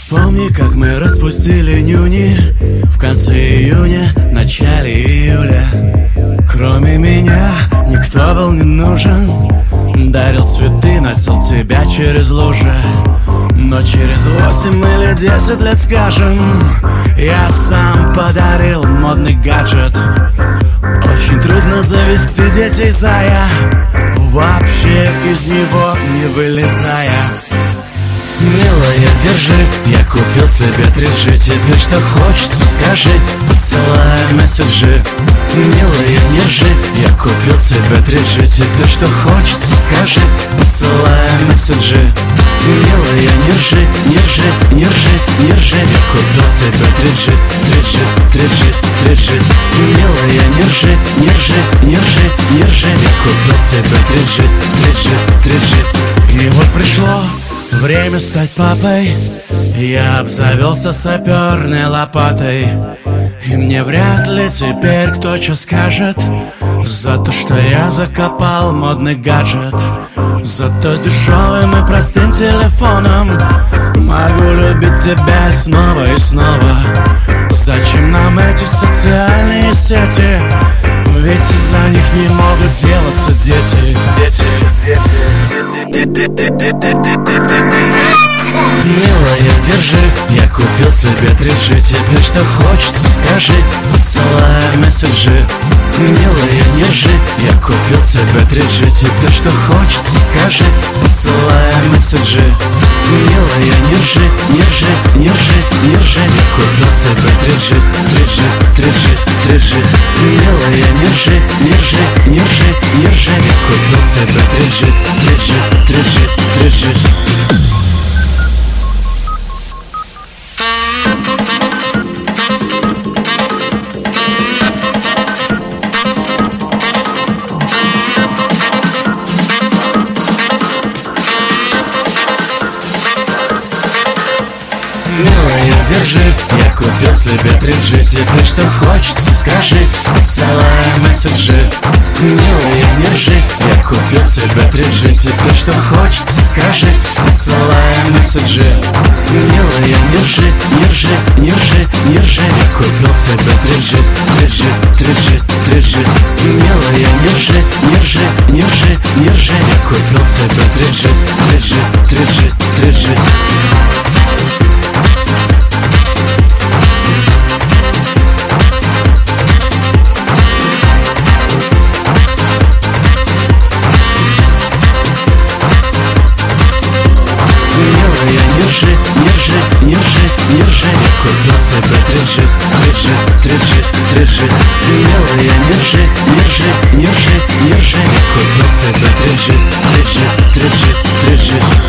Вспомни, как мы распустили нюни в конце июня, начале июля. Кроме меня никто был не нужен. Дарил цветы, носил тебя через лужи. Но через 8 или 10 лет, скажем, я сам подарил модный гаджет. Очень трудно завести детей, зая, вообще из него не вылезая. Милая, держи, я купил тебе 3G. Теперь что хочется, скажи, посылай месседжи. Милая, держи, я купил тебе 3G. Теперь что хочется, скажи, посылай месседжи. Милая, держи, держи, держи, держи, я купил тебе 3G, 3G, 3G, 3G. Милая, держи, держи, держи, держи, я купил тебе 3G, 3G, 3G. И вот пришло время стать папой. Я обзавелся саперной лопатой. И мне вряд ли теперь кто что скажет за то, что я закопал модный гаджет. Зато с дешевым и простым телефоном могу любить тебя снова и снова. Зачем нам эти социальные сети? Ведь из-за них не могут делаться дети. Милая, держи, я купил тебе 3G. Теперь что хочется, скажи, посылай месседжи. Милая, держи, я купил тебе 3G. Теперь что хочется, скажи, посылай месседжи. Милая, держи, держи, держи, держи, я купил тебе 3G, 3G, 3G, 3G. Милая, держи, держи, держи, держи, я купил тебе 3G, 3G, 3G, 3G. Милая, держи, я купил тебе 3G. Теперь что хочется, скажи, посылай месседжи. Милая, держи, я купил тебе 3G. Теперь что хочется, скажи, посылай месседжи. Милая, держи, держи, держи, держи, я купил тебе 3G, 3G, 3G, 3G. Милая, держи, держи, держи, держи, я купил тебе 3G, 3G, 3G, 3G. Держи, держи, держи, держи, я купил тебе 3G, 3G, 3G, 3G. Милая, держи, держи, держи, держи, я купил тебе 3G, 3G, 3G, 3G.